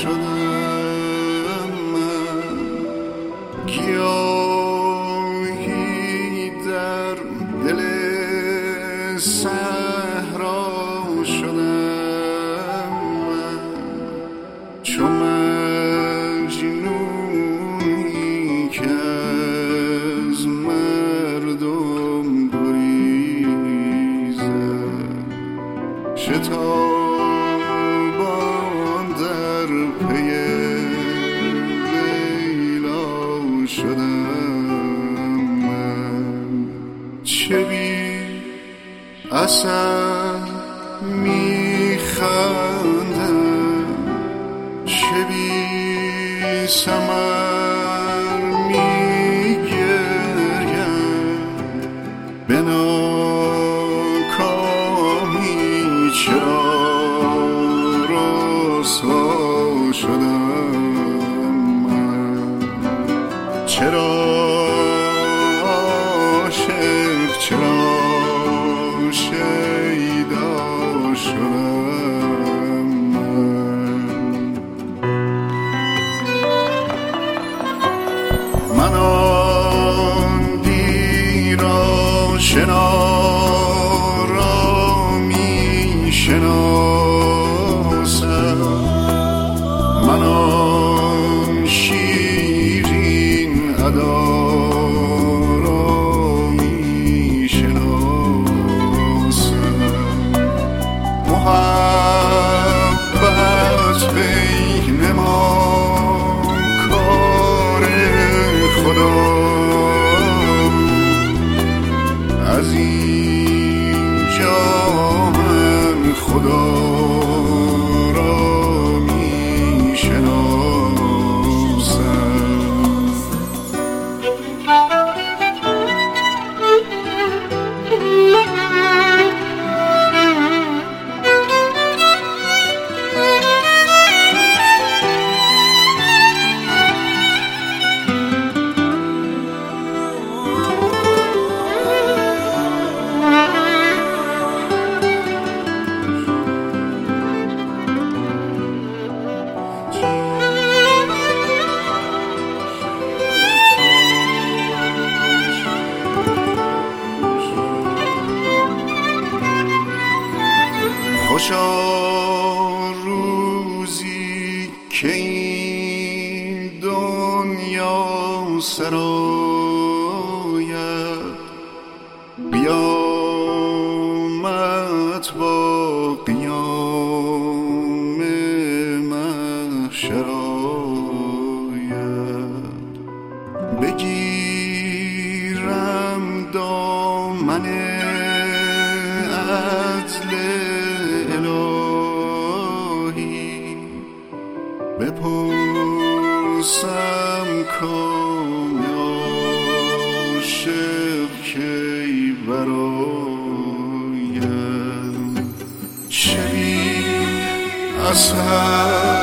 شدم من، گیاهی در دل صحرا شدم من، چو مجنونی که از مردم گریزد، شتابان در پی لیلا شدم من، چه بی اثر میخندم، چه بی ثمر میگریم، به ناکامی چرا رسوا شدم من، چرا عاشق، چرا شیدا شدم من. من آن دیر آشنا را می شناسم، من آن شیرین ادا را می شناسم، محبت بین ما کار خدا، از اینجا من خدا را می شناسم. خوشا روزی که این دنیا سراید، قیامت با قیام محشر آید، بگیرم دامن عدل الهی، بپرسم کام عاشق کی برایم، چه بی اثر